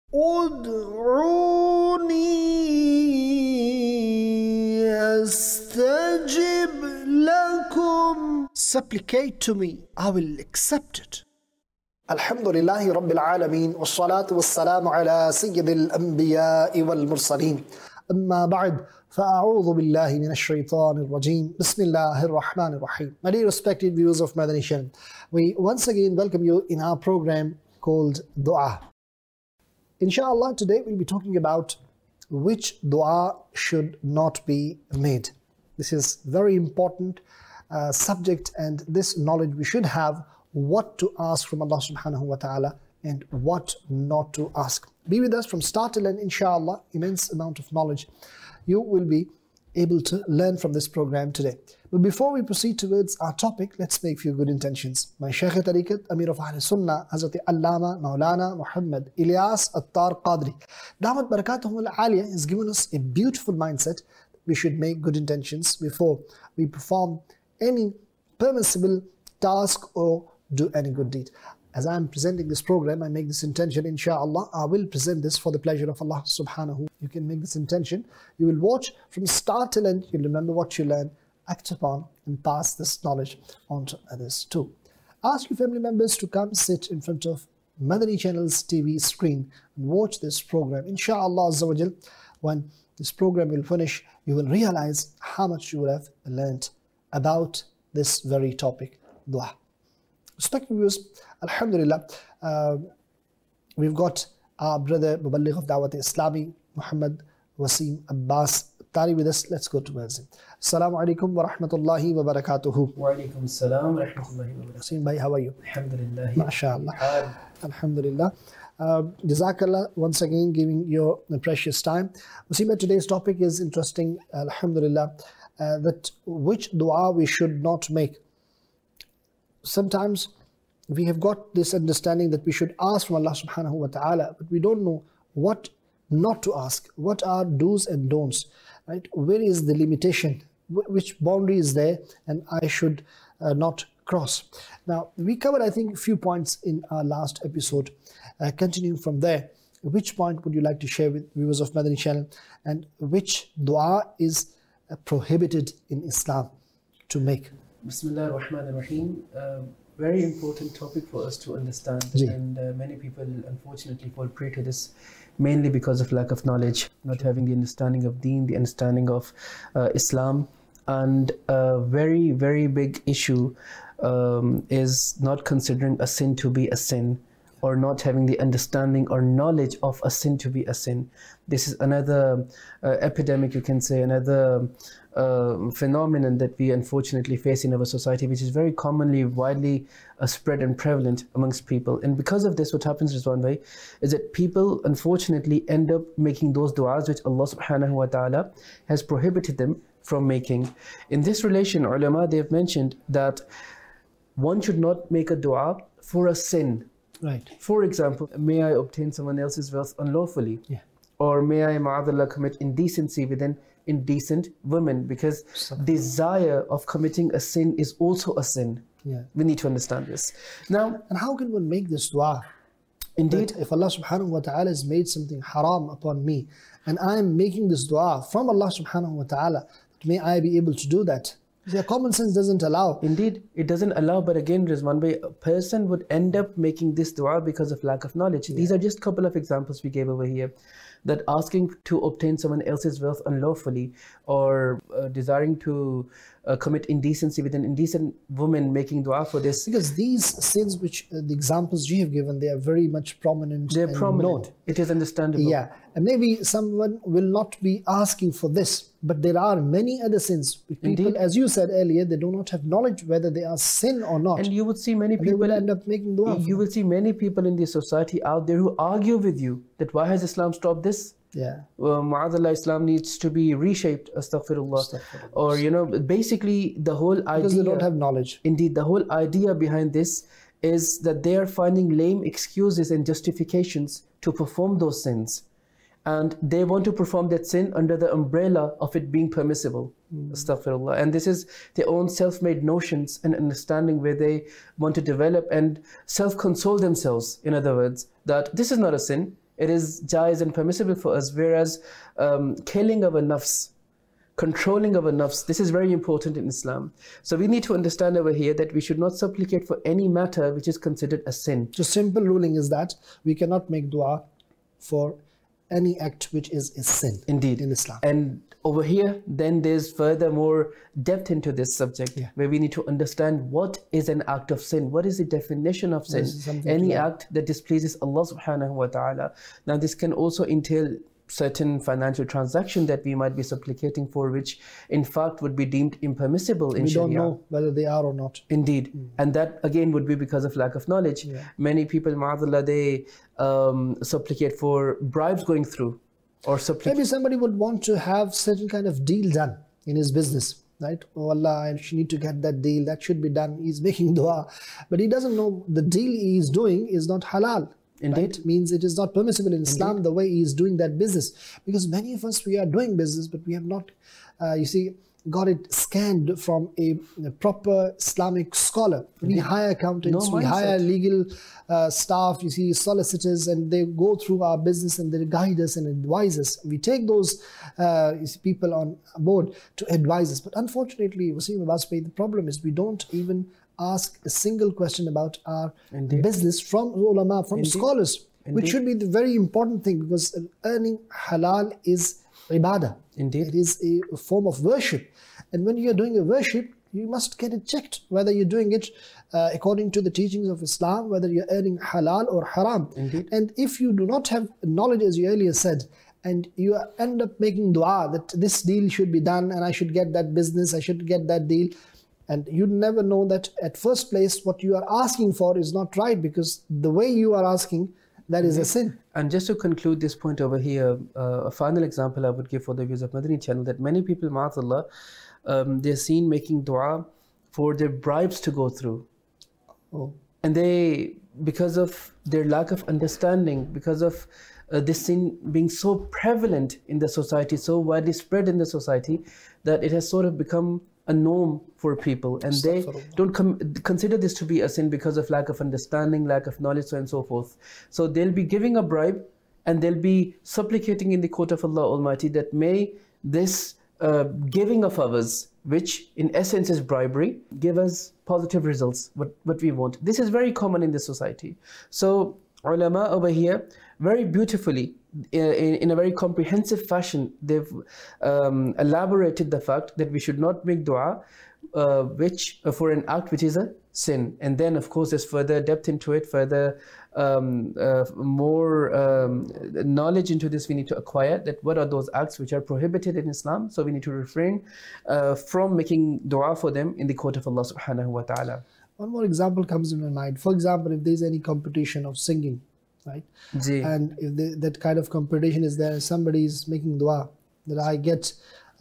ادعوني أستجب لكم. Supplicate to me, I will accept it. الحمد لله رب العالمين والصلاة والسلام على سيد الأنبياء والمرسلين. أما بعد فأعوذ بالله من الشيطان الرجيم. بسم الله الرحمن الرحيم. My dear respected viewers of Madani Channel, we once again welcome you in our program called Dua. Inshallah, today we'll be talking about which dua should not be made. This is very important subject, and this knowledge we should have what to ask from Allah subhanahu wa ta'ala and what not to ask. Be with us from start till end, inshallah. Immense amount of knowledge you will be able to learn from this program today. But before we proceed towards our topic, let's make few good intentions. My Shaykh Tariqat, Amir of Ahl Sunnah, Hazrat Allama Maulana Muhammad Ilyas Attar Qadri, Damat Barakatuhum Al-Aliyah, has given us a beautiful mindset. We should make good intentions before we perform any permissible task or do any good deed. As I am presenting this program, I make this intention, inshallah, I will present this for the pleasure of Allah subhanahu. You can make this intention. You will watch from start till end. You'll remember what you learn, act upon, and pass this knowledge on to others too. Ask your family members to come sit in front of Madani Channel's TV screen and watch this program. Inshallah Azza wa Jal, when this program will finish, you will realize how much you will have learned about this very topic, dua. Respected viewers, Alhamdulillah, we've got our brother Muballigh of Dawat Islami, Muhammad Wasim Abbas Tari with us. Let's go towards him. Assalamu alaikum wa rahmatullahi wa barakatuhu. Wa alaikum assalam wa rahmatullahi wa barakatuhu. Wasim bhai, how are you? Alhamdulillah. MashaAllah. Alhamdulillah. Jazakallah once again giving your precious time. Wasim, today's topic is interesting, Alhamdulillah, that which dua we should not make. Sometimes we have got this understanding that we should ask from Allah subhanahu wa ta'ala, but we don't know what not to ask. What are do's and don'ts, right? Where is the limitation? Which boundary is there and I should not cross? Now, we covered, I think, a few points in our last episode. Continuing from there, which point would you like to share with viewers of Madani Channel, and which dua is prohibited in Islam to make? Bismillah ar-Rahman ar-Rahim. Very important topic for us to understand, and many people unfortunately fall prey to this mainly because of lack of knowledge, not having the understanding of Deen, the understanding of Islam. And a very, very big issue is not considering a sin to be a sin, or not having the understanding or knowledge of a sin to be a sin. This is another epidemic, you can say, another phenomenon that we unfortunately face in our society, which is very commonly, widely spread and prevalent amongst people. And because of this, what happens, Rizwan bhai, is that people unfortunately end up making those du'as which Allah subhanahu wa ta'ala has prohibited them from making. In this relation, ulama, they have mentioned that one should not make a du'a for a sin. Right. For example, may I obtain someone else's wealth unlawfully? Yeah. Or may I, ma'adallah, commit indecency with an indecent woman? Because desire of committing a sin is also a sin. Yeah. We need to understand this. Now, and how can one make this dua? Indeed, if Allah subhanahu wa ta'ala has made something haram upon me, and I am making this dua from Allah subhanahu wa ta'ala, may I be able to do that? Yeah, common sense doesn't allow. Indeed, it doesn't allow, but again, Rizwan bhai, a person would end up making this dua because of lack of knowledge. Yeah. These are just a couple of examples we gave over here. That asking to obtain someone else's wealth unlawfully, or desiring to commit indecency with an indecent woman, making dua for this. Because these sins which the examples you have given, they are very much prominent. They're prominent. Known. It is understandable. Yeah, and maybe someone will not be asking for this, but there are many other sins which people, indeed, as you said earlier, they do not have knowledge whether they are sin or not. And you would see many people will end up making dua. You will see many people in the society out there who argue with you that why has Islam stopped this? Yeah. Ma'adallah, Islam needs to be reshaped, astaghfirullah. Or, you know, basically the whole idea... Because they don't have knowledge. Indeed, the whole idea behind this is that they are finding lame excuses and justifications to perform those sins. And they want to perform that sin under the umbrella of it being permissible. Astaghfirullah. And this is their own self-made notions and understanding where they want to develop and self-console themselves, in other words, that this is not a sin. it is jaiz and permissible for us, whereas killing of a nafs, controlling of a nafs, this is very important in Islam. So we need to understand over here that we should not supplicate for any matter which is considered a sin. So simple ruling is that we cannot make dua for any act which is a sin. Indeed. In Islam. And over here, then there's further more depth into this subject, where we need to understand what is an act of sin. What is the definition of sin? Any act that displeases Allah subhanahu wa ta'ala. Now this can also entail certain financial transaction that we might be supplicating for, which in fact would be deemed impermissible in Sharia. We don't know whether they are or not. Indeed. And that again would be because of lack of knowledge. Many people, ma'adallah, they supplicate for bribes going through, or maybe somebody would want to have certain kind of deal done in his business, right? Oh Allah, I need to get that deal, that should be done. He's making dua, but he doesn't know the deal he is doing is not halal. Indeed. Right? Means it is not permissible in Islam the way he is doing that business. Because many of us, we are doing business, but we have not, got it scanned from a proper Islamic scholar. We hire accountants, we hire legal staff, solicitors, and they go through our business and they guide us and advise us. We take those people on board to advise us. But unfortunately, Wasim Abbas Bhai, the problem is we don't even ask a single question about our business from ulama, from scholars, which should be the very important thing, because earning halal is ibadah. It is a form of worship. And when you're doing a worship, you must get it checked, whether you're doing it according to the teachings of Islam, whether you're earning halal or haram. And if you do not have knowledge, as you earlier said, and you end up making dua that this deal should be done and I should get that business, I should get that deal, and you never know that at first place what you are asking for is not right, because the way you are asking, that is a sin. And just to conclude this point over here, a final example I would give for the viewers of Madani channel, that many people, ma'azallah, they're seen making dua for their bribes to go through. And they, because of their lack of understanding, because of this sin being so prevalent in the society, so widely spread in the society, that it has sort of become a norm for people, and they don't consider this to be a sin because of lack of understanding, lack of knowledge, so on and so forth. So they'll be giving a bribe and they'll be supplicating in the court of Allah Almighty that may this giving of ours, which in essence is bribery, give us positive results, what we want. This is very common in this society. So ulama over here very beautifully, in a very comprehensive fashion, they've elaborated the fact that we should not make dua for an act which is a sin. And then of course there's further depth into it, further more knowledge into this we need to acquire, that what are those acts which are prohibited in Islam. So we need to refrain from making dua for them in the court of Allah subhanahu wa ta'ala. One more example comes in my mind. For example, if there's any competition of singing, right? And if that kind of competition is there, somebody is making dua that I get,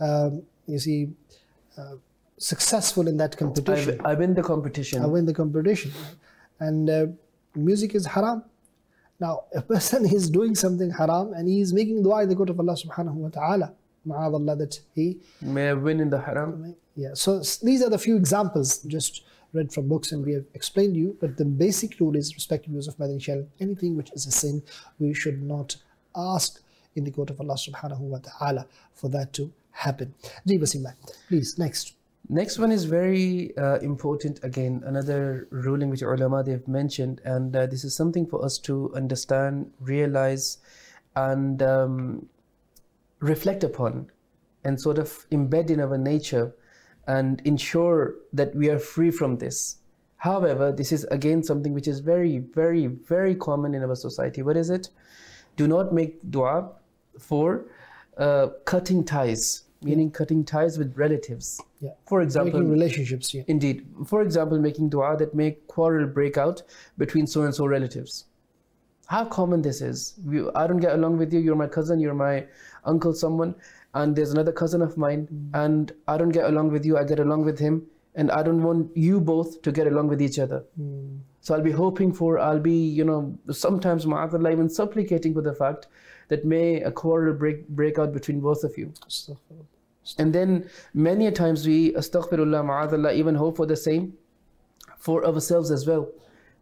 successful in that competition. I win the competition. I win the competition. And music is haram. Now, a person is doing something haram and he is making dua in the court of Allah subhanahu wa ta'ala. Ma'adallah, that he may win in the haram. Yeah. So these are the few examples just read from books and we have explained to you, but the basic rule is, respective viewers of Madani channel, anything which is a sin, we should not ask in the court of Allah subhanahu wa ta'ala for that to happen. Ji Wasim bhai, please, next. Next one is very important. Again, another ruling which ulama they've mentioned, and this is something for us to understand, realize, and reflect upon, and sort of embed in our nature, and ensure that we are free from this. However, this is again something which is very, very, very common in our society. What is it? Do not make dua for cutting ties, meaning cutting ties with relatives. Yeah. For example, making relationships. Yeah. Indeed. For example, making dua that may quarrel break out between so and so relatives. How common this is. I don't get along with you, you're my cousin, you're my uncle, someone, and there's another cousin of mine, and I don't get along with you, I get along with him, and I don't want you both to get along with each other. So I'll be hoping for, sometimes ma'adallah, even supplicating for the fact that may a quarrel break out between both of you. And then many a times we, astaghfirullah, ma'adallah, even hope for the same for ourselves as well.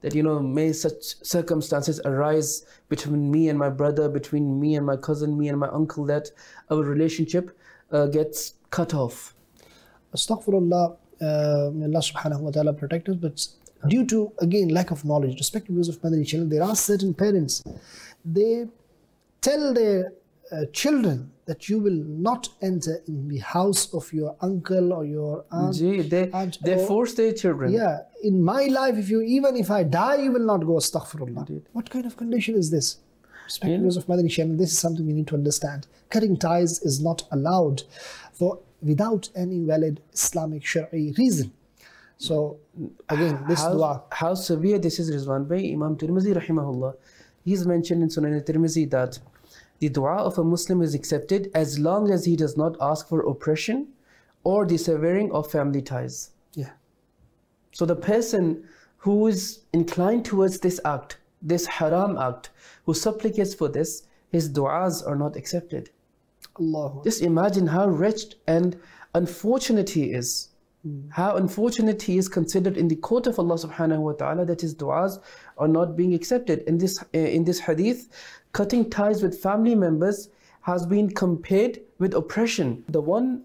that, you know, may such circumstances arise between me and my brother, between me and my cousin, me and my uncle, that our relationship gets cut off. Astaghfirullah, may Allah subhanahu wa ta'ala protect us, but due to, again, lack of knowledge, respective views of Madani children, there are certain parents, they tell their children that you will not enter in the house of your uncle or your aunt. They force their children. Yeah, in my life, even if I die, you will not go. Astaghfirullah. Indeed. What kind of condition is this? Respective views of Madani children, this is something we need to understand. Cutting ties is not allowed without any valid Islamic Shari'i reason. So again, this dua. How severe this is, Rizwan Bhai, Imam Tirmizi rahimahullah, he's mentioned in Sunan al-Tirmizi that the dua of a Muslim is accepted as long as he does not ask for oppression or the severing of family ties. Yeah. So the person who is inclined towards this act, this haram act, who supplicates for this, his du'as are not accepted. Allah. Just imagine how wretched and unfortunate he is. How unfortunate he is considered in the court of Allah subhanahu wa ta'ala, that his du'as are not being accepted. In this hadith, cutting ties with family members has been compared with oppression. The one,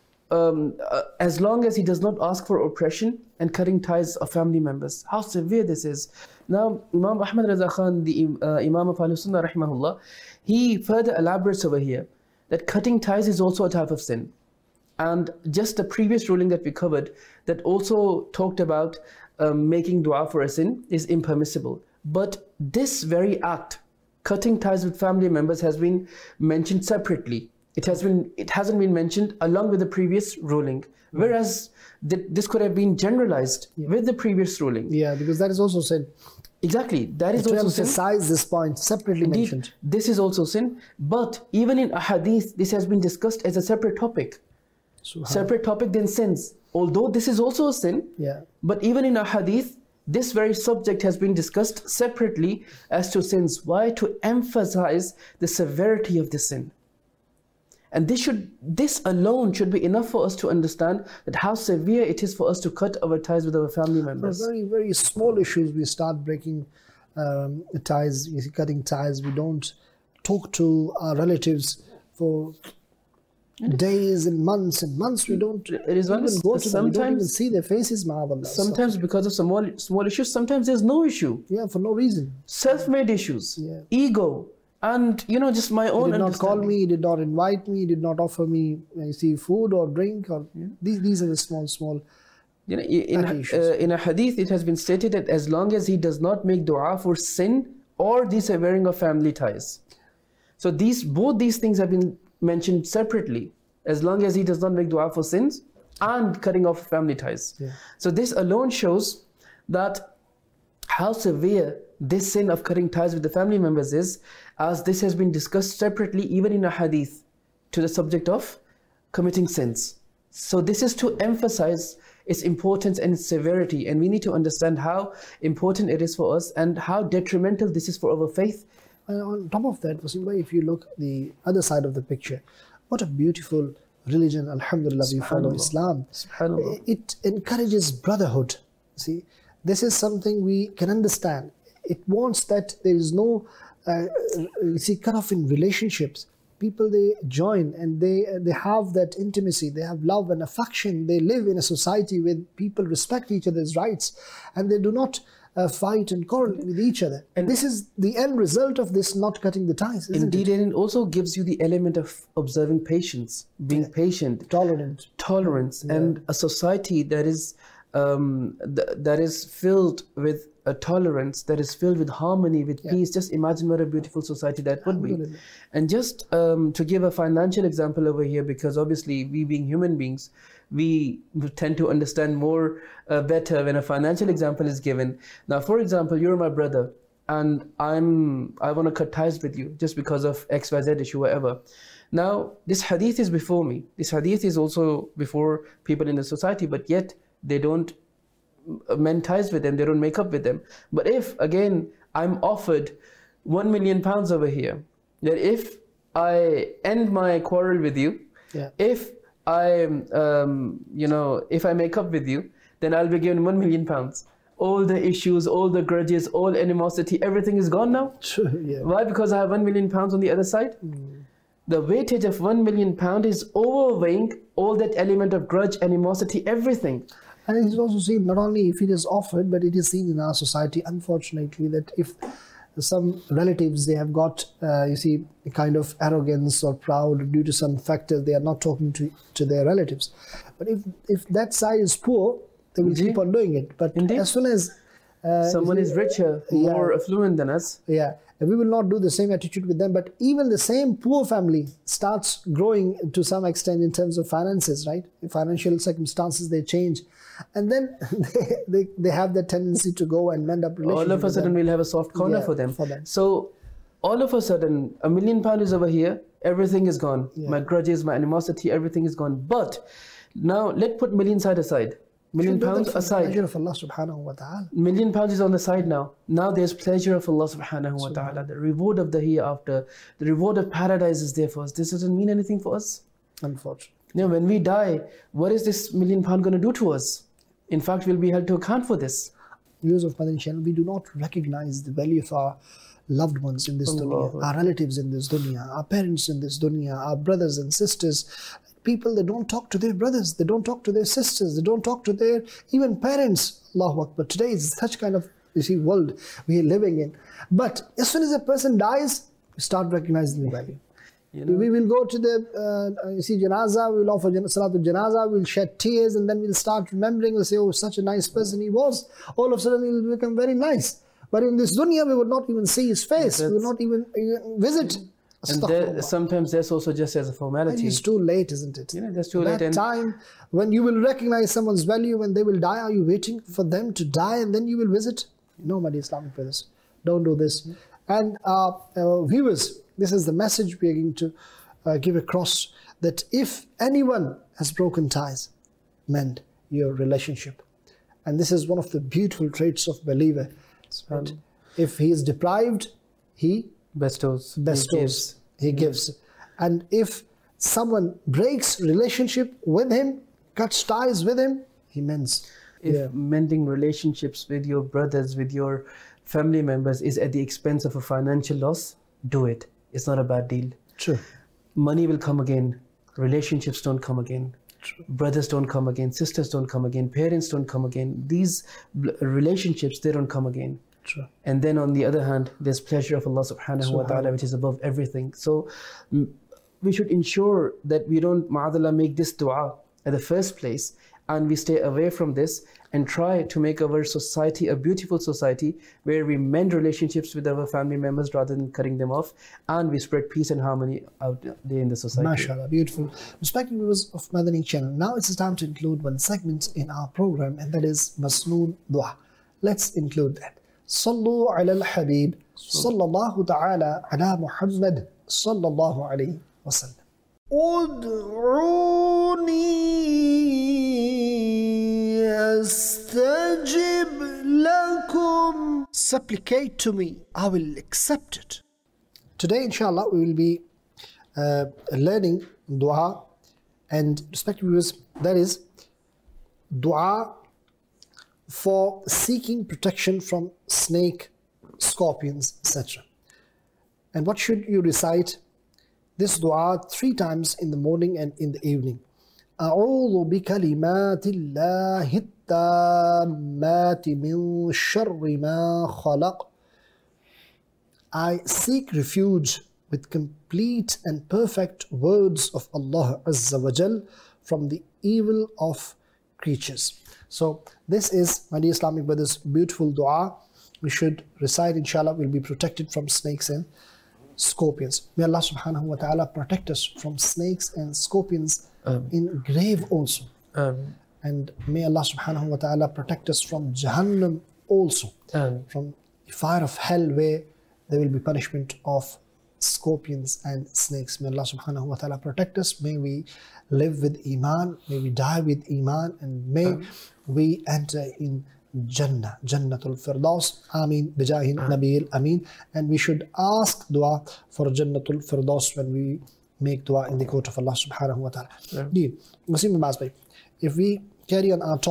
as long as he does not ask for oppression and cutting ties of family members. How severe this is. Now, Imam Ahmad Raza Khan, the Imam of Ahlus Sunnah rahimahullah, he further elaborates over here that cutting ties is also a type of sin. And just the previous ruling that we covered that also talked about making dua for a sin is impermissible. But this very act, cutting ties with family members, has been mentioned separately. It hasn't been mentioned along with the previous ruling. Whereas this could have been generalized with the previous ruling. Yeah, because that is also sin. Exactly, that is also sin. To emphasize this point, separately mentioned. This is also sin. But even in a hadith, this has been discussed as a separate topic. Separate topic than sins. Although this is also a sin, but even in a hadith, this very subject has been discussed separately as to sins. Why? To emphasize the severity of the sin. And this alone should be enough for us to understand that how severe it is for us to cut our ties with our family members. For very, very small issues, we start breaking ties, cutting ties. We don't talk to our relatives for days and months. We don't even go to them. We don't even see their faces. Sometimes because of small issues, sometimes there's no issue. Yeah, for no reason. Self-made issues, ego, and just my own. He did not call me, he did not invite me, he did not offer me food or drink, or these are the small. In a hadith, it has been stated that as long as he does not make dua for sin or the severing of family ties. So both these things have been mentioned separately, as long as he does not make dua for sins and cutting off family ties. So this alone shows that how severe this sin of cutting ties with the family members is, as this has been discussed separately even in a hadith to the subject of committing sins. So this is to emphasize its importance and its severity, and we need to understand how important it is for us and how detrimental this is for our faith. On top of that, Wasim bhai, if you look the other side of the picture, what a beautiful religion, alhamdulillah, we follow Islam. It encourages brotherhood. See, this is something we can understand. It wants that there is no cut off in relationships. People, they join and they have that intimacy, they have love and affection. They live in a society where people respect each other's rights and they do not fight and quarrel with each other. And this is the end result of this not cutting the ties, isn't it? And it also gives you the element of observing patience, being patient, tolerance, and a society that is filled with a tolerance, that is filled with harmony, with peace. Just imagine what a beautiful society that would be. And just to give a financial example over here, because obviously we being human beings, we tend to understand more better when a financial example is given. Now, for example, you're my brother and I want to cut ties with you just because of XYZ issue, whatever. Now, this hadith is before me. This hadith is also before people in the society, but yet they don't mend ties with them, they don't make up with them. But if, again, I'm offered £1 million over here, that if I end my quarrel with you, if I make up with you, then I'll be given £1 million. all the issues, all the grudges, all animosity, everything is gone now. True, yeah. Why? Because I have £1 million on the other side. The weightage of £1 million is overweighing all that element of grudge, animosity, everything. And it is also seen not only if it is offered, but it is seen in our society, unfortunately, that if some relatives, they have got, you see, a kind of arrogance or proud due to some factors, they are not talking to their relatives. But if that side is poor, they will keep on doing it. But as soon as someone is richer, more affluent than us, and we will not do the same attitude with them. But even the same poor family starts growing to some extent in terms of finances, right? Financial circumstances, they change. And then they have the tendency to go and mend up relationships. All of a sudden we'll have a soft corner for them. So all of a sudden £1 million is over here, everything is gone. My grudges, my animosity, everything is gone. But now let's put million side aside. £1 million aside. Pleasure of Allah subhanahu wa ta'ala. £1 million is on the side now. Now there's pleasure of Allah subhanahu wa ta'ala. The reward of the hereafter, the reward of paradise is there for us. This doesn't mean anything for us. Unfortunately. Now when we die, what is this £1 million going to do to us? In fact, we'll be held to account for this. Viewers of Madani Channel, we do not recognize the value of our loved ones in this dunya, our relatives in this dunya, our parents in this dunya, our brothers and sisters. People, they don't talk to their brothers, they don't talk to their sisters, they don't talk to their even parents. Allahu Akbar. Today is such kind of, you see, world we are living in. But as soon as a person dies, we start recognizing the value. We will go to the, you see, janazah, we will offer salatul janazah, we'll shed tears, and then we'll start remembering, we'll say, oh, such a nice person he was. All of a sudden, he will become very nice. But in this dunya, we would not even see his face, we would not even visit. And sometimes that's also just as a formality. And it's too late, isn't it? That's too late. That time, when you will recognize someone's value, when they will die, are you waiting for them to die and then you will visit? No, my dear Islamic brothers, don't do this. And viewers, this is the message we are going to give across, that if anyone has broken ties, mend your relationship. And this is one of the beautiful traits of believer. If he is deprived, he bestows. He gives. And if someone breaks relationship with him, cuts ties with him, he mends. If mending relationships with your brothers, with your family members is at the expense of a financial loss, do it. It's not a bad deal. True. Money will come again. Relationships don't come again. True. Brothers don't come again. Sisters don't come again. Parents don't come again. These relationships, they don't come again. True. And then on the other hand, there's pleasure of Allah subhanahu wa ta'ala, which is above everything. So we should ensure that we don't, ma'adallah, make this dua at the first place, and we stay away from this and try to make our society a beautiful society where we mend relationships with our family members rather than cutting them off, and we spread peace and harmony out there in the society. MashaAllah, beautiful. Respected viewers of Madani Channel, now it's time to include one segment in our program, and that is Masnoon Dua. Let's include that. Sallu ala al-Habib, sallallahu ta'ala ala Muhammad, sallallahu alayhi wa sallam. Supplicate to me, I will accept it. Today, inshallah, we will be learning dua, and respected viewers, that is dua for seeking protection from snake, scorpions, etc. And what should you recite? This dua 3 times in the morning and in the evening. أعوذ بكلمات الله التامات من شر ما خلق. I seek refuge with complete and perfect words of Allah Azza wa Jal from the evil of creatures. So this is, my dear Islamic brothers, beautiful dua. We should recite, inshallah. We'll be protected from snakes and scorpions. May Allah subhanahu wa ta'ala protect us from snakes and scorpions in grave also. And may Allah subhanahu wa ta'ala protect us from Jahannam also. From the fire of hell where there will be punishment of scorpions and snakes. May Allah subhanahu wa ta'ala protect us. May we live with Iman. May we die with Iman. And may we enter in Jannah, Jannatul Firdaus. Ameen. Bijahin Nabil Ameen. And we should ask dua for Jannatul Firdaus when we make dua in the court of Allah subhanahu wa ta'ala. If we carry on our topic,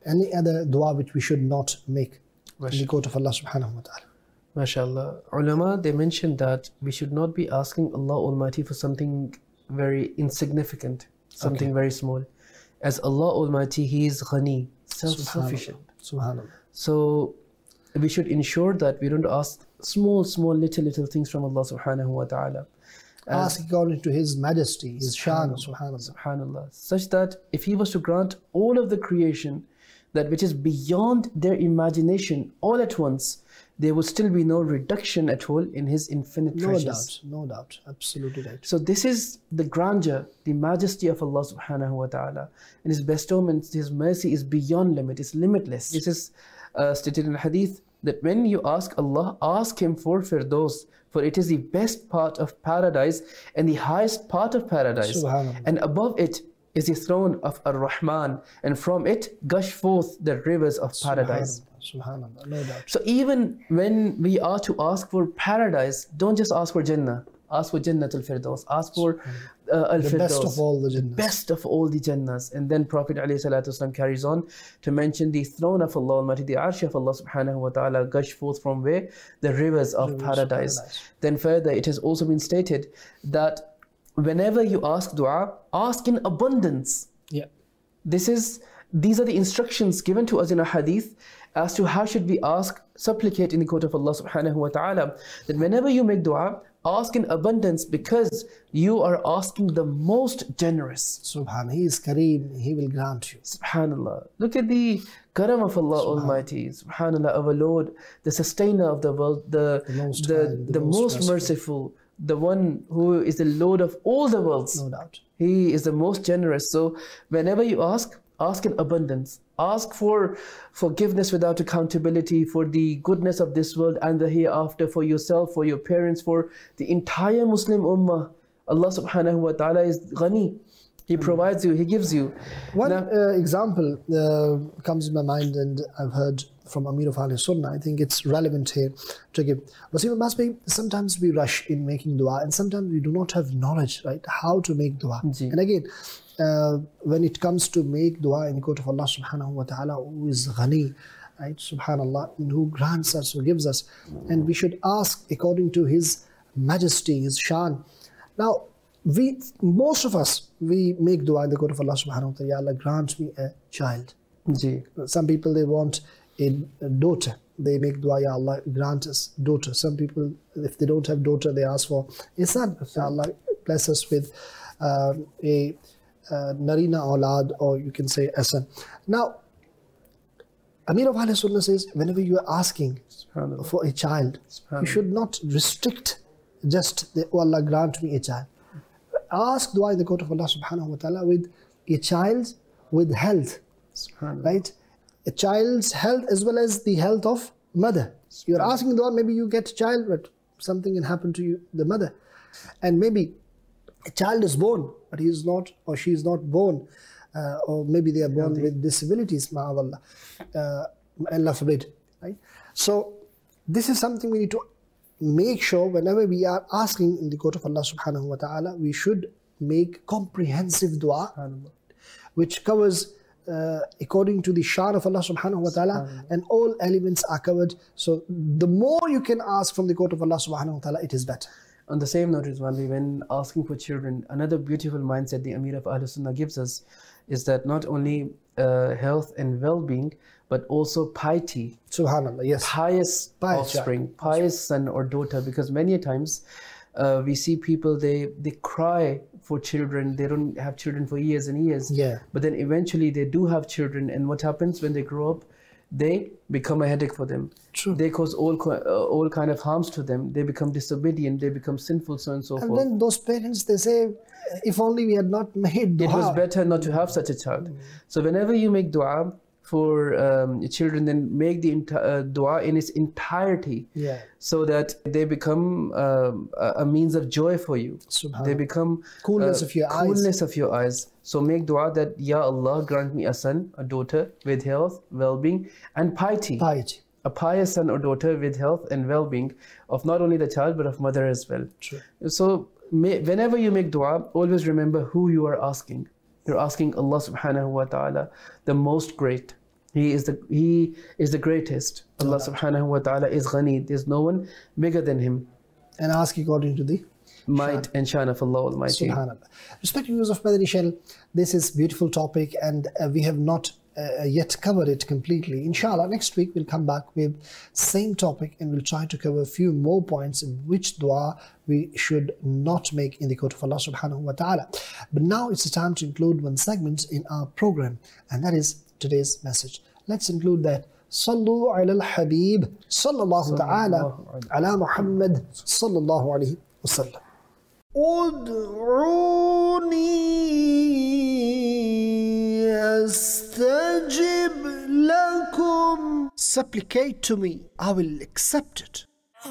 Any other dua which we should not make in the court of Allah subhanahu wa ta'ala? MashaAllah. Ulama, they mentioned that we should not be asking Allah Almighty for something very insignificant, something very small. As Allah Almighty, He is Ghani, self-sufficient. Subhanallah. So we should ensure that we don't ask small, little things from Allah subhanahu wa ta'ala. Ask according to His majesty, His shan, subhanallah. Subhanallah. Such that if He was to grant all of the creation, that which is beyond their imagination all at once, there would still be no reduction at all in His infinite treasures. No doubt, absolutely right. So this is the grandeur, the majesty of Allah subhanahu wa ta'ala. And His bestowments, His mercy is beyond limit, it's limitless. This is stated in the hadith that when you ask Allah, ask Him for Firdaus, for it is the best part of paradise and the highest part of paradise. And above it is the throne of Ar-Rahman, and from it gush forth the rivers of paradise. Subhanallah, no doubt. So even when we are to ask for paradise, don't just ask for Jannah. Ask for Jannatul Firdaus. Ask for Al-Firdaus. The best of all the Jannahs. Best of all the Jannahs. And then Prophet ﷺ carries on to mention the throne of Allah Almighty, the Arsh of Allah subhanahu wa ta'ala, gush forth from where? The rivers of paradise. Then further, it has also been stated that whenever you ask dua, ask in abundance. Yeah. These are the instructions given to us in a hadith as to how should we ask, supplicate in the court of Allah subhanahu wa ta'ala. That whenever you make dua, ask in abundance, because you are asking the most generous. Subhanallah, He is Kareem, He will grant you. Subhanallah. Look at the karam of Allah Almighty. Subhanallah, our Lord, the sustainer of the world, the most merciful, the one who is the Lord of all the worlds. No doubt. He is the most generous. So whenever you ask in abundance. Ask for forgiveness without accountability, for the goodness of this world and the hereafter, for yourself, for your parents, for the entire Muslim ummah. Allah subhanahu wa ta'ala is Ghani. He provides you, He gives you. One example comes in my mind, and I've heard from Amir of Ahl Sunnah. I think it's relevant here to give. Wasim Basbi, sometimes we rush in making dua, and sometimes we do not have knowledge, right, how to make dua. And again, when it comes to make dua in the court of Allah subhanahu wa ta'ala, who is Ghani, right, subhanallah, who grants us, who gives us, and we should ask according to His majesty, His shan. Now, most of us, we make dua in the court of Allah subhanahu wa ta'ala, Ya Allah, grant me a child. Some people, they want a daughter. They make dua, Ya Allah, grant us daughter. Some people, if they don't have daughter, they ask for a son. Ya Allah, bless us with a Narina Aulad, or you can say a son. Now, Amir of Ahl Sunnah says, whenever you are asking for a child, you should not restrict just the, oh Allah, grant me a child. Ask dua in the court of Allah subhanahu wa ta'ala with a child with health, right? A child's health as well as the health of mother. You're asking dua, maybe you get a child, but something can happen to you, the mother. And maybe a child is born, but he is not, or she is not born, or maybe they are born with disabilities, ma'adallah, Allah forbid, right? So this is something we need to make sure whenever we are asking in the court of Allah subhanahu wa ta'ala, we should make comprehensive dua, which covers according to the shan of Allah subhanahu wa ta'ala, and all elements are covered. So the more you can ask from the court of Allah subhanahu wa ta'ala, it is better. On the same note, Rizwanli, when asking for children, another beautiful mindset the Amir of Ahl Sunnah gives us is that not only health and well-being, but also piety. Subhanallah, yes. Pious offspring, pious son or daughter, because many a times we see people, they cry for children, they don't have children for years and years. Yeah. But then eventually they do have children, and what happens when they grow up? They become a headache for them. True. They cause all kind of harms to them. They become disobedient. They become sinful, so and so forth. And then those parents, they say, if only we had not made dua. It was better not to have such a child. So whenever you make dua for children, then make the dua in its entirety, so that they become a means of joy for you. They become coolness of your eyes. So make dua that, Ya Allah, grant me a son, a daughter with health, well-being and piety. A pious son or daughter with health and well-being of not only the child but of mother as well. True. So whenever you make dua, always remember who you are asking. You're asking Allah subhanahu wa ta'ala, the most great. He is the greatest. Allah subhanahu wa ta'ala is Ghani. There's no one bigger than him. And ask according to the might and shine of Allah Almighty. Subhanallah. Respected viewers of Madani Channel, this is beautiful topic, and we have not yet covered it completely. Inshallah, next week we'll come back with same topic, and we'll try to cover a few more points in which dua we should not make in the court of Allah subhanahu wa ta'ala. But now it's the time to include one segment in our program, and that is today's message. Let's include that. Sallu ala al-Habib sallallahu ta'ala ala Muhammad sallallahu alayhi wa sallam. Ud'uni astajib lakum. Supplicate to me, I will accept it.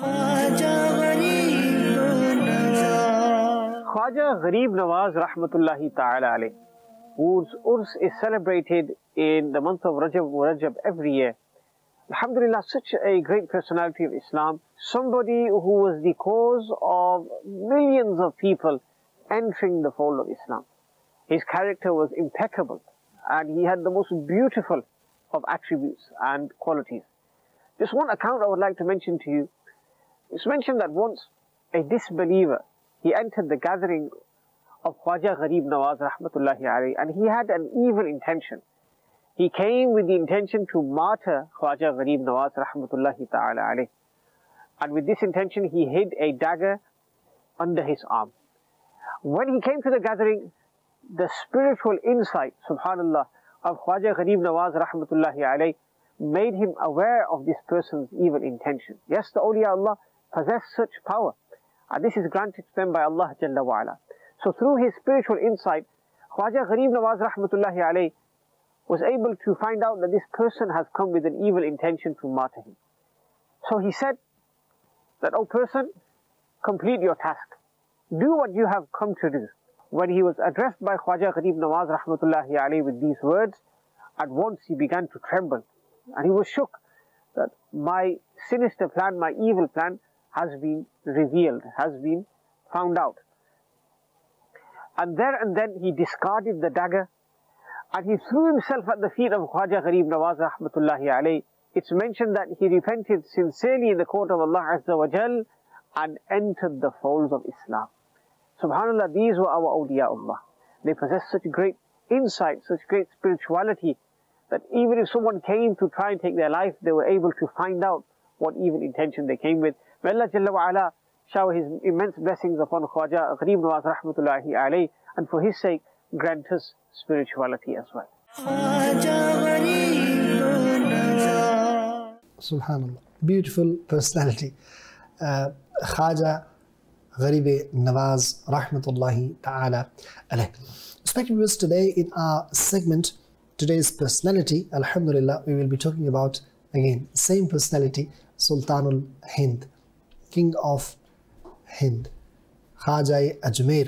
Khwaja Gharib Nawaz rahmatullahi ta'ala alayh, whose Urs is celebrated in the month of Rajab every year. Alhamdulillah, such a great personality of Islam, somebody who was the cause of millions of people entering the fold of Islam. His character was impeccable, and he had the most beautiful of attributes and qualities. Just one account I would like to mention to you. It's mentioned that once a disbeliever, he entered the gathering of Khwaja Gharib Nawaz rahmatullahi alayhi, and he had an evil intention. He came with the intention to martyr Khwaja Gharib Nawaz rahmatullahi ta'ala alayh. And with this intention, he hid a dagger under his arm. When he came to the gathering, the spiritual insight, subhanallah, of Khwaja Gharib Nawaz rahmatullahi alayh made him aware of this person's evil intention. Yes, the awliya Allah possess such power, and this is granted to them by Allah Jalla wa Ala. So through his spiritual insight, Khwaja Gharib Nawaz rahmatullahi alayh was able to find out that this person has come with an evil intention to martyr him. So he said that, "O person, complete your task. Do what you have come to do." When he was addressed by Khwaja Gharib Nawaz rahmatullahi alayhi with these words, at once he began to tremble, and he was shook that my sinister plan, my evil plan has been revealed, has been found out. And there and then he discarded the dagger, and he threw himself at the feet of Khwaja Gharib Nawaz rahmatullahi alayhi. It's mentioned that he repented sincerely in the court of Allah Azza wa Jal and entered the folds of Islam. Subhanallah, these were our awliyaullah. They possessed such great insight, such great spirituality, that even if someone came to try and take their life, they were able to find out what evil intention they came with. May Allah Jalla wa Ala shower His immense blessings upon Khwaja Gharib Nawaz rahmatullahi alayhi, and for his sake grant us spirituality as well. Subhanallah, beautiful personality. Khwaja Gharib Nawaz rahmatullahi ta'ala alayh. Respected viewers, today in our segment, today's personality, alhamdulillah, we will be talking about, again, same personality, Sultanul Hind, King of Hind, Khwaja Ajmer.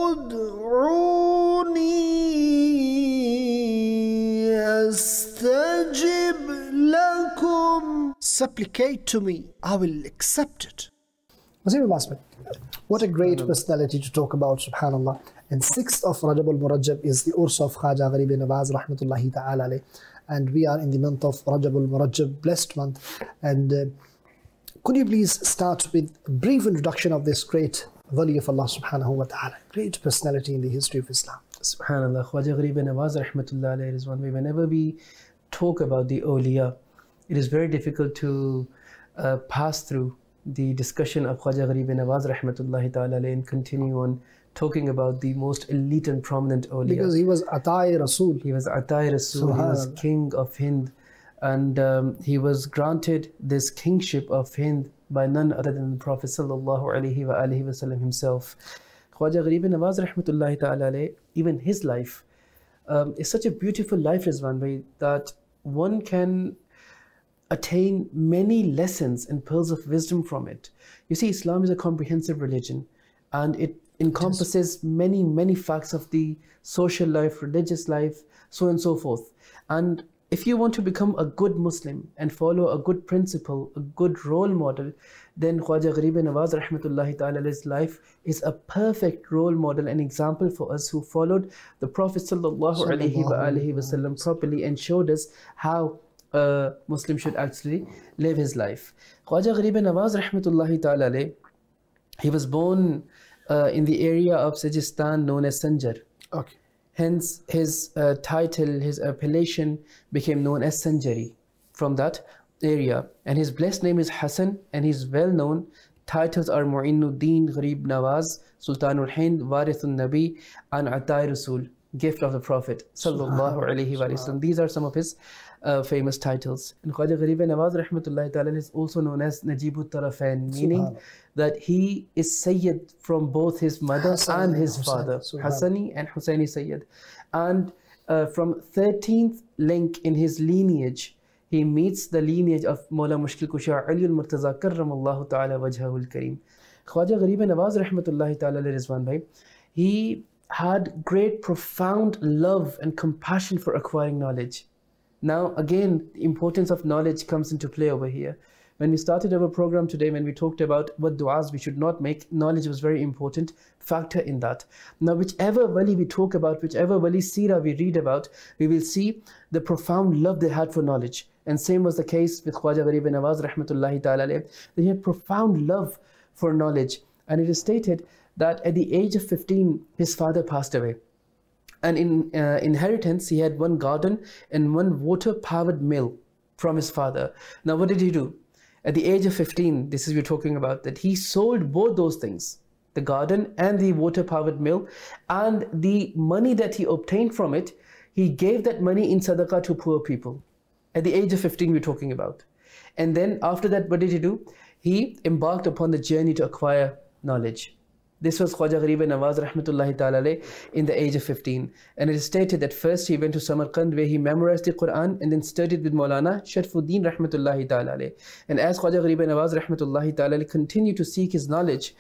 Ud'uni astajib lakum. Supplicate to me, I will accept it. What a great personality to talk about, subhanallah. And 6th of Rajab al-Murajab is the Urs of Khwaja Gharib Nawaz rahmatullahi ta'ala alayh. And we are in the month of Rajab al-Murajab, blessed month. And could you please start with a brief introduction of this great wali of Allah subhanahu wa ta'ala, great personality in the history of Islam. Subhanallah, Khwaja Gharib Nawaz rahmatullahi alayhi is one way. Whenever we talk about the awliya, it is very difficult to pass through the discussion of Khwaja Gharib Nawaz rahmatullahi ta'ala alayhi and continue on talking about the most elite and prominent awliya. Because he was Atai Rasul. He was Atai Rasul, he was king of Hind, and he was granted this kingship of Hind by none other than the Prophet sallallahu alaihi wasallam himself. Khwaja Gharib Nawaz rahmatullahi ta'ala alayhi, even his life is such a beautiful life, Rizwan, that one can attain many lessons and pearls of wisdom from it. You see, Islam is a comprehensive religion, and it encompasses many facts of the social life, religious life, so on and so forth. And if you want to become a good Muslim and follow a good principle, a good role model, then Khwaja Gharib Nawaz rahmatullahi ta'ala's life is a perfect role model and example for us who followed the Prophet sallallahu alaihi wasallam properly and showed us how a Muslim should actually live his life. Khwaja Gharib Nawaz rahmatullahi ta'ala, he was born in the area of Sajistan known as Sanjar. Okay. Hence, his title, his appellation became known as Sanjari from that area. And his blessed name is Hassan, and his well-known titles are Mu'inuddin Gharib Nawaz, Sultanul Hind, Warithun Nabi, and Atai Rasul, gift of the Prophet sallallahu alaihi wasallam. These are some of his famous titles. And Khwaja Gharib Nawaz rahmatullahi ta'ala is also known as Najibut Tarafain, meaning that he is Sayyid from both his mother and his father, Hassani and Hussaini Sayyid. And from 13th link in his lineage, he meets the lineage of Mawla Mushkil Kusha Ali al-Murtaza karramallahu ta'ala wajhahul kareem. Khwaja Gharib Nawaz rahmatullahi ta'ala Rizwan bhai, he had great profound love and compassion for acquiring knowledge. Now again, the importance of knowledge comes into play over here. When we started our program today, when we talked about what du'as we should not make, knowledge was very important factor in that. Now whichever wali we talk about, whichever wali seerah we read about, we will see the profound love they had for knowledge. And same was the case with Khwaja Gharib Nawaz rahmatullahi ta'ala. They had profound love for knowledge. And it is stated that at the age of 15, his father passed away. And in inheritance, he had one garden and one water-powered mill from his father. Now, what did he do? At the age of 15, this is we're talking about, that he sold both those things, the garden and the water-powered mill, and the money that he obtained from it, he gave that money in sadaqah to poor people. At the age of 15, we're talking about. And then after that, what did he do? He embarked upon the journey to acquire knowledge. This was Khwaja Gharib Nawaz rahmatullahi ta'ala in the age of 15. And it is stated that first he went to Samarkand where he memorized the Quran and then studied with Maulana Sharfuddin rahmatullahi ta'ala. And as Khwaja Gharib Nawaz rahmatullahi ta'ala continued to seek his knowledge,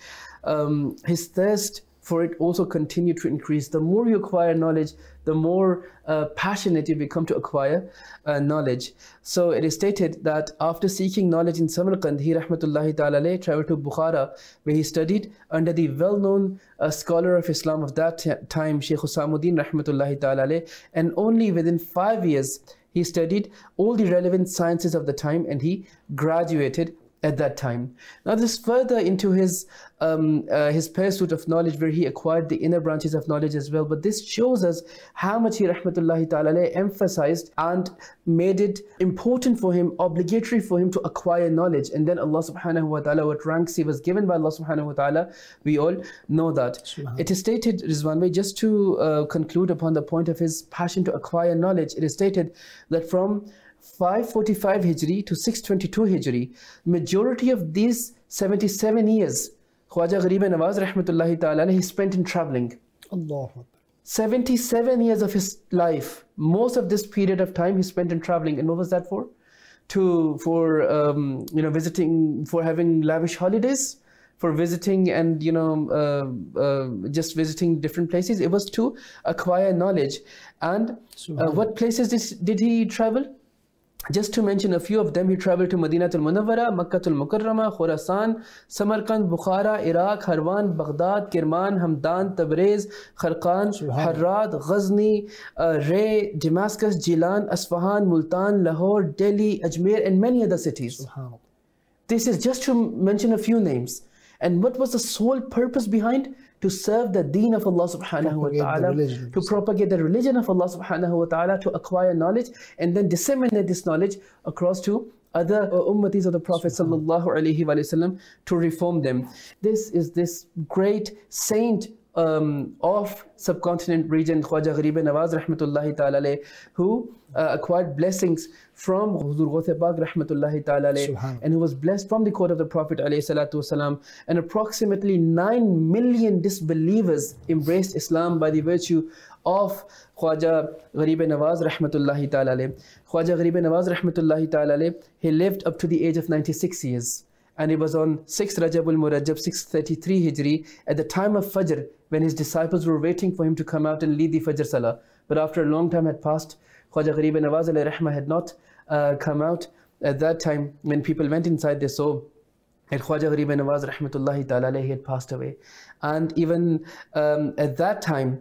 his thirst for it also continued to increase. The more you acquire knowledge, the more passionate you become to acquire knowledge. So it is stated that after seeking knowledge in Samarkand, he rahmatullahi ta'ala traveled to Bukhara, where he studied under the well-known scholar of Islam of that time, Shaykh Husamuddin rahmatullahi ta'ala, and only within 5 years he studied all the relevant sciences of the time and he graduated at that time. Now this further into his pursuit of knowledge, where he acquired the inner branches of knowledge as well. But this shows us how much he rahmatullahi ta'ala emphasized and made it important for him, obligatory for him to acquire knowledge. And then Allah subhanahu wa ta'ala, what ranks he was given by Allah subhanahu wa ta'ala, we all know that. It is stated, Rizwan bhai, just to conclude upon the point of his passion to acquire knowledge, it is stated that from 545 Hijri to 622 Hijri, majority of these 77 years, Khwaja Gharib Nawaz rahmatullahi ta'ala, he spent in traveling. Allah. 77 years of his life, most of this period of time he spent in traveling. And what was that for? For visiting, for having lavish holidays, for visiting and just visiting different places. It was to acquire knowledge. And what places did he travel? Just to mention a few of them, he traveled to Madinatul Munawwara, Makkatul Mukarrama, Khurasan, Samarkand, Bukhara, Iraq, Harwan, Baghdad, Kirman, Hamdan, Tabriz, Kharqan, Harrad, Ghazni, Ray, Damascus, Jilan, Asfahan, Multan, Lahore, Delhi, Ajmer, and many other cities. This is just to mention a few names. And what was the sole purpose behind? To serve the deen of Allah subhanahu wa ta'ala, to propagate the religion of Allah subhanahu wa ta'ala, to acquire knowledge and then disseminate this knowledge across to other ummatis of the Prophet sallallahu alaihi wasallam to reform them. This is this great saint of subcontinent region, Khwaja Gharib Nawaz rahmatullahi ta'ala, who acquired blessings from Huzur Ghauthe Pak rahmatullahi ta'ala, and who was blessed from the court of the Prophet alayhi salatu wasalam. And approximately 9 million disbelievers embraced Islam by the virtue of Khwaja Gharib Nawaz rahmatullahi ta'ala. Khwaja Gharib Nawaz rahmatullahi ta'ala, he lived up to the age of 96 years. And it was on 6th Rajabul Murajjab 633 Hijri, at the time of Fajr, when his disciples were waiting for him to come out and lead the Fajr Salah. But after a long time had passed, Khwaja Gharib Nawaz alayhi rahmah had not come out. At that time, when people went inside, they saw that Khwaja Gharib Nawaz rahmatullahi ta'ala alayhi had passed away. And even at that time,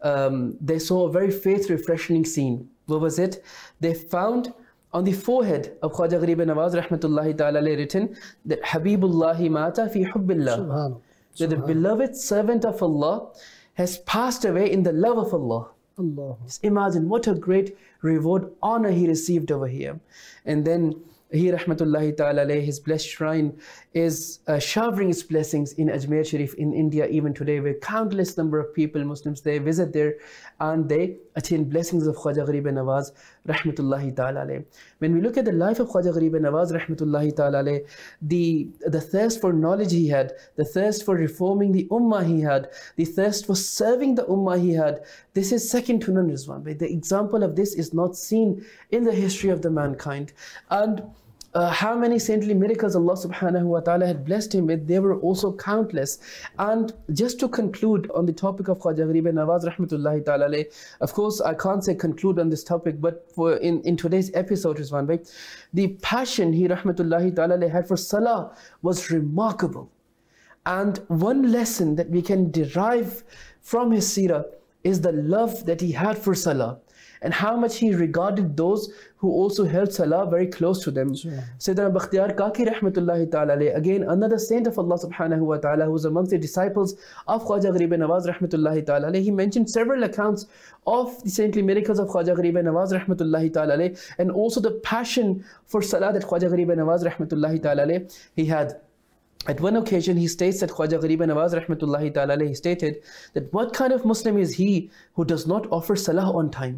they saw a very faith refreshing scene. What was it? They found on the forehead of Khwaja Gharib Nawaz rahmatullahi ta'ala alayhi written that Habibullahi mata fi hubbillah, that the beloved servant of Allah has passed away in the love of Allah. Allah. Just imagine what a great reward, honor he received over here. And then he rahmatullahi ta'ala alayhi, his blessed shrine is showering its blessings in Ajmer Sharif in India even today, where countless number of people, Muslims, they visit there and they attain blessings of Khwaja Gharib Nawaz rahmatullahi ta'ala alayhi. When we look at the life of Khwaja Gharib Nawaz rahmatullahi ta'ala alayhi, the thirst for knowledge he had, the thirst for reforming the ummah he had, the thirst for serving the ummah he had, this is second to none, Rizwan. The example of this is not seen in the history of the mankind. And how many saintly miracles Allah subhanahu wa ta'ala had blessed him with, they were also countless. And just to conclude on the topic of Khwaja Gharib Nawaz rahmatullahi ta'ala alayhi, of course I can't say conclude on this topic, but for in today's episode, Rizwan bhai, the passion he rahmatullahi ta'ala alayhi had for salah was remarkable. And one lesson that we can derive from his seerah is the love that he had for salah, and how much he regarded those who also held salah very close to them. Sure. Sayyidina Bakhtiyar Kaki rahmatullahi ta'ala alayhi, again another saint of Allah subhanahu wa ta'ala, who was amongst the disciples of Khwaja Gharib Nawaz rahmatullahi ta'ala alayhi, he mentioned several accounts of the saintly miracles of Khwaja Gharib Nawaz rahmatullahi ta'ala alayhi, and also the passion for salah that Khwaja Gharib Nawaz rahmatullahi ta'ala alayhi he had. At one occasion, he states that Khwaja Gharib Nawaz rahmatullahi ta'ala alayhi, he stated that what kind of Muslim is he who does not offer salah on time?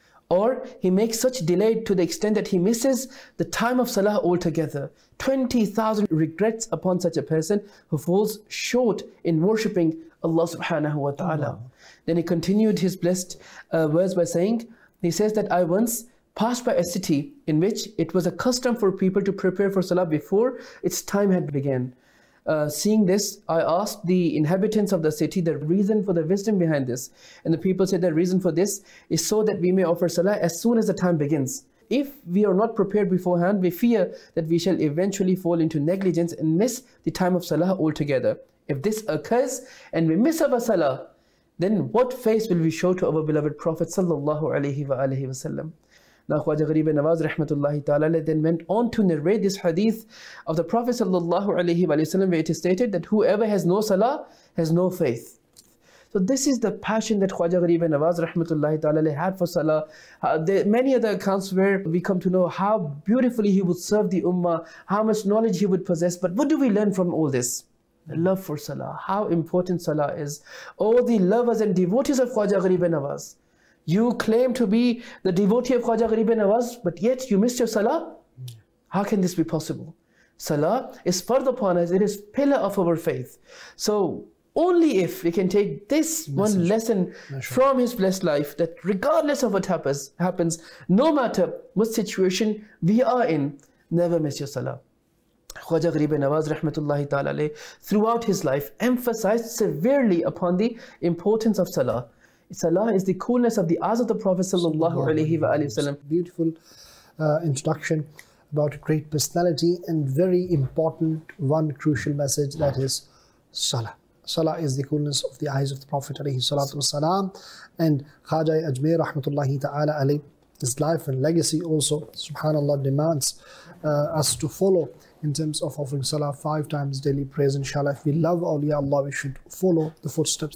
Or he makes such delay to the extent that he misses the time of salah altogether. 20,000 regrets upon such a person who falls short in worshipping Allah subhanahu wa ta'ala. Then he continued his blessed words by saying, he says that I once passed by a city in which it was a custom for people to prepare for salah before its time had begun. Seeing this, I asked the inhabitants of the city the reason for the wisdom behind this. And the people said the reason for this is so that we may offer salah as soon as the time begins. If we are not prepared beforehand, we fear that we shall eventually fall into negligence and miss the time of salah altogether. If this occurs and we miss our salah, then what face will we show to our beloved Prophet sallallahu alaihi wasallam? Now Khwaja Gharib Nawaz rahmatullahi ta'ala then went on to narrate this hadith of the Prophet sallallahu alaihi wasallam, where it is stated that whoever has no salah has no faith. So this is the passion that Khwaja Gharib Nawaz rahmatullahi ta'ala had for salah. There are many other accounts where we come to know how beautifully he would serve the ummah, how much knowledge he would possess. But what do we learn from all this? The love for salah, how important salah is. All the lovers and devotees of Khwaja Gharib Nawaz, you claim to be the devotee of Khwaja Gharib Nawaz, but yet you missed your salah? How can this be possible? Salah is fard upon us, it is pillar of our faith. So only if we can take this one lesson from his blessed life, that regardless of what happens, no matter what situation we are in, never miss your salah. Khwaja Gharib Nawaz rahmatullahi ta'ala alayhi, throughout his life, emphasized severely upon the importance of salah. Salah is the coolness of the eyes of the Prophet sallallahu alaihi wasallam. Beautiful introduction about a great personality, and very important one crucial message, that is salah. Salah is the coolness of the eyes of the Prophet alayhi salatu wasalam. And Khaja Ajmer rahmatullahi ta'ala alayhi, his life and legacy also, subhanallah, demands us to follow in terms of offering salah 5 times daily praise. Inshallah, if we love awliya Allah, we should follow the footsteps.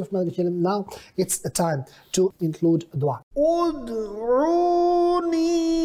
Now it's the time to include dua. Ud'uni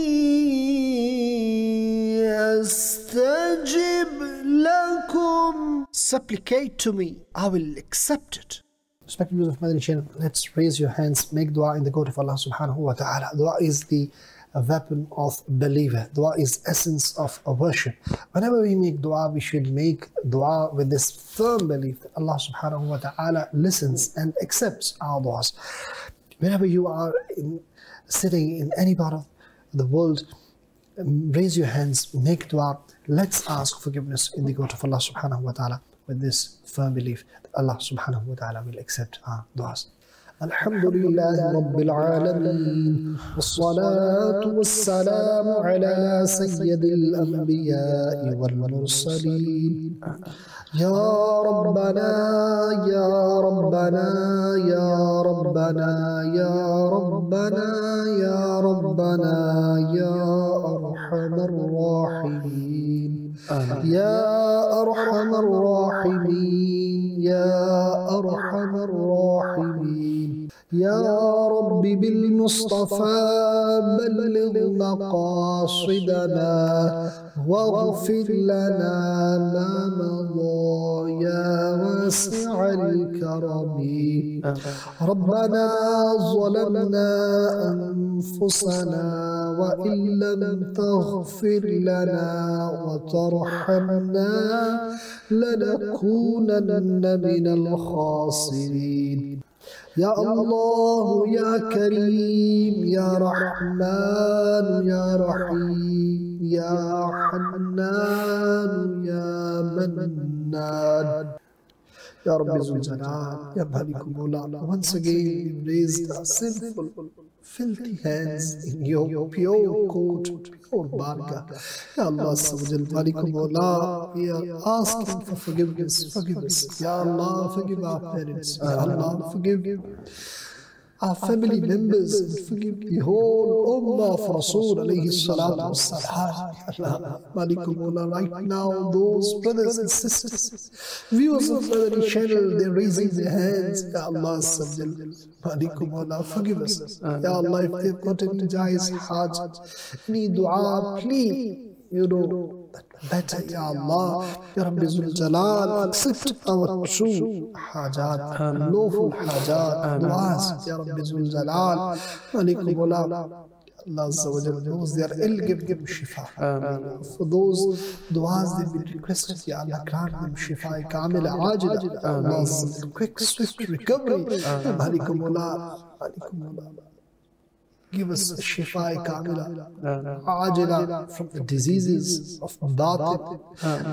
astajib lakum. Supplicate to me, I will accept it. Respected viewers of Madani Channel, let's raise your hands, make dua in the court of Allah subhanahu wa ta'ala. Dua is a weapon of believer. Dua is essence of a worship. Whenever we make dua, we should make dua with this firm belief that Allah subhanahu wa ta'ala listens and accepts our duas. Whenever you are sitting in any part of the world, raise your hands, make dua. Let's ask forgiveness in the court of Allah subhanahu wa ta'ala with this firm belief that Allah subhanahu wa ta'ala will accept our duas. Alhamdulillahi Rabbil Alameen. Wassalatu wassalamu ala sayyidil anbiya'i wal mursaleen. Ya Rabbana, Ya Rabbana, Ya Rabbana, Ya Rabbana, Ya Rabbana, Ya Arhamar Rahimin. Ya Arhamar Rahimin, Ya Arhamar Rahimin. Ya Rabbi bil Mustafa balligh maqasidana waghfir lana ma madha ya wasi'al karami. Rabbana zalamna anfusana wa in lam taghfir lana wa tarhamna lanakunanna minal khasirin. Ya Allah, Ya Kareem, Ya Rahman, Ya Rahim, Ya Hannan, Ya Mannan. Ya Rabbi Zul Jalal, Ya Malik Mawla, once again we raised our sinful, filthy hands in your pure court, pure barka. Ya Allah Subhanahu Malik Mawla, we are asking for forgiveness, forgive us. Ya Allah, forgive our parents. Ya Allah, forgive our family members and forgive the whole ummah of Rasul alayhi salatu wassalam. Malikum Mawla, right now those brothers and sisters, viewers of the channel, they're raising their hands. Ya Allah Malikum Mawla, forgive us. Ya Allah, if they've got any jais, hajj, any dua, please, you know better, Ya Allah. Ya Rabbi Zul Jalal, accept our true hajat, lawful hajat, du'as. Ya Rabbi Zul Jalal, Malikum Mawla, Allah Azza wa Jalla knows they are ill, give them shifa. For those du'as they've been requested, Ya Allah, grant them shifa kamila ajila. Allah Azza wa Jalla, quick, swift recovery. Malikum Mawla, Malikum Mawla, give us shifa kamila ajila from the diseases of batin,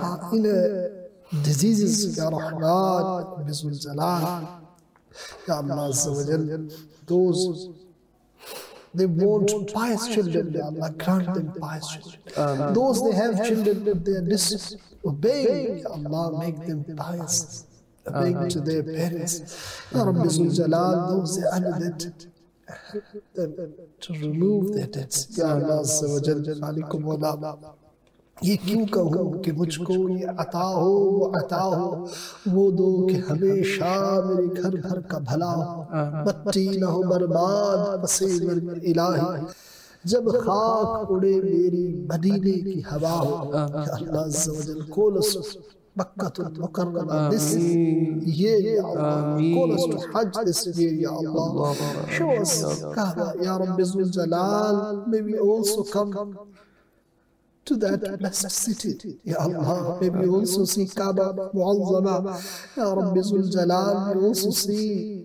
diseases, Ya Rahman, Bizul Jalal. Ya Allah Azza wa Jal, those they want pious children, Ya Allah, grant them pious children. Those they have children but they are disobeying, Ya Allah, make them pious, obeying to their parents. Ya Rabbi Zul Jalal, those they are that to remove their debts. Ya Allah Azza wa Jal, Malikum Mawla, ये क्यों कहूँ कि मुझको ये अता हो वो अता हो वो दो कि हमेशा मेरे घर घर का भला हो, बत्ती न हो बर्बाद बसे मर इलाही, जब खाक उड़े मेरी मदीने की हवा हो. या अल्लाह अज़्ज़ा व जल, call us Makkah Mukarrama this year, Ya Allah. Call us to Hajj this year, Ya Allah. Show us Kaaba, Ya Rabbi Zul Jalal. May we also come to that blessed city, Ya Allah. May we also see Kaaba Mu'azzama, Ya Rabbi Zul Jalal. May we also see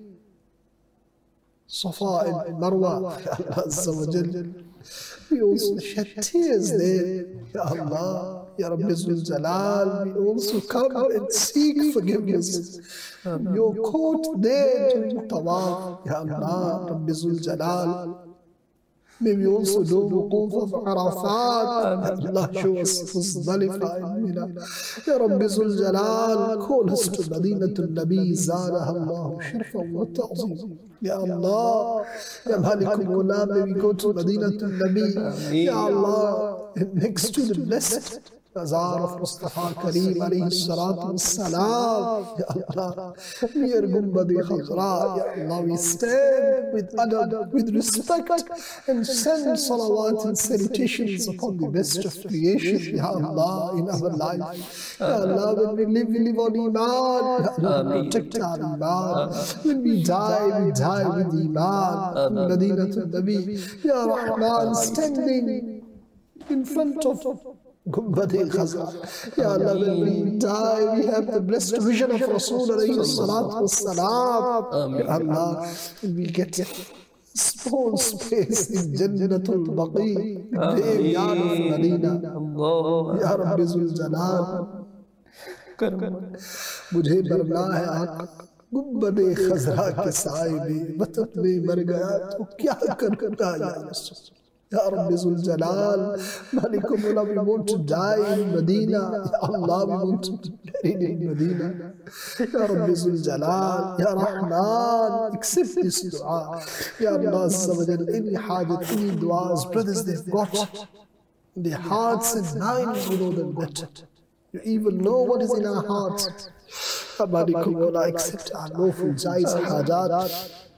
Safa and Marwa, Ya Allah Azza wa Jal. We also shed tears there, Ya Allah. Ya Rabbi Zul Jalal, we also come and seek forgiveness. Your court there to Tawaf, Ya Allah, Rabbi Zul Jalal. May we also do Wuquf of Arafat. Allah, show us Muzdalifah and Mina. Ya Rabbi Zul Jalal, call us to Madinatul Nabi, Zadaha Allah, Shirfan wa Ta'zim. Ya Allah, Ya Malikum Mawla, may we go to Madinatul Nabi, Ya Allah, next to the blessed Mazar of Mustafa Kareem alayhi salatu wassalam. Ya Allah, near Gumbadi Khazra, Ya Allah, we stand with adab, with respect, and send salawat and salutations upon the best of creation, Ya Allah, in our life. Ya Allah, when we live on Iman. Ya Allah, protect our Iman. When we die with Iman. Madinatul Nabi, Ya Rahman, standing in front of Gumbadi Khazra. Ya Allah, when we die, we have the blessed vision of Rasul alayhi salatu wassalam. Ya Allah, we get small space in Jannatul Baqi, graveyard of Medina. Ya Rabbi Zul Jalal, मुझे मरना है आका, गुंबदे खजरा के साए में वतन में मर गया तो क्या करता या रसूल, या रब्बी ज़ुल जलाल, Malikum Mullah, we want to die in Medina. Ya Allah, we want to be buried in Medina. Ya Rabbi Zul Jalal, Ya Rahman, accept this dua. Ya Allah, any hajat, any duas, brothers, they've got their hearts and minds, you know them better. You even know what is in our hearts. Malikum Mullah, accept our lawful jais hajat.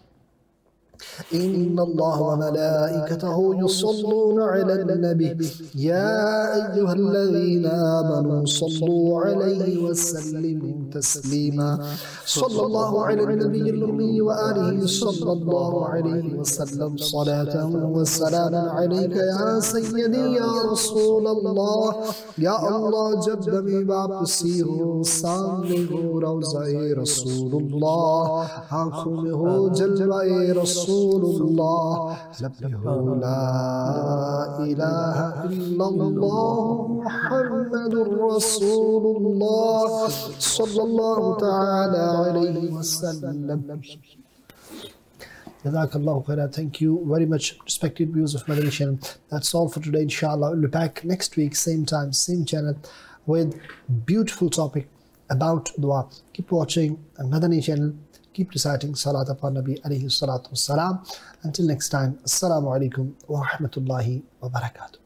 إن الله وملائكته يصلون على النبي يا أيها الذين آمنوا صلوا عليه وسلموا تسليما صلى الله على النبي الأمي وآله صلى الله عليه وسلم صلاة وسلاما عليك يا سيدي يا رسول الله يا الله جب में वापसी हो सामने हो रोज़ाए रसूलुल्लाह आँखों में हो जलवाए रसूलुल्लाह लब में हो ला इलाहा इल्लल्लाह मुहम्मदुर रसूलुल्लाह सल्लल्लाहु तआला अलैहि वसल्लम. Jazakallahu khairan. Thank you very much, respected viewers of Madani Channel. That's all for today, inshallah. We'll be back next week, same time, same channel, with beautiful topic about dua. Keep watching Madani Channel. Keep reciting Salat upon Nabi alayhi salatu wassalam. Until next time, Assalamu alaikum wa rahmatullahi wa barakatuh.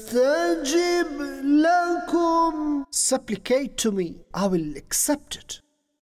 Supplicate to me, I will accept it.